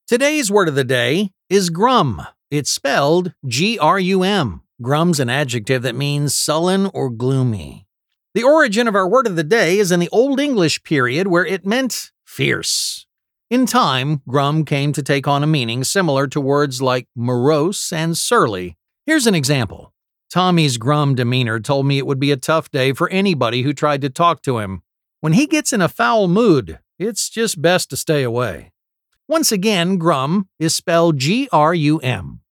Today's word of the day is grum. It's spelled G-R-U-M. Grum's an adjective that means sullen or gloomy. The origin of our word of the day is in the Old English period where it meant fierce. In time, grum came to take on a meaning similar to words like morose and surly. Here's an example. Tommy's grum demeanor told me it would be a tough day for anybody who tried to talk to him. When he gets in a foul mood, it's just best to stay away. Once again, grum is spelled G-R-U-M.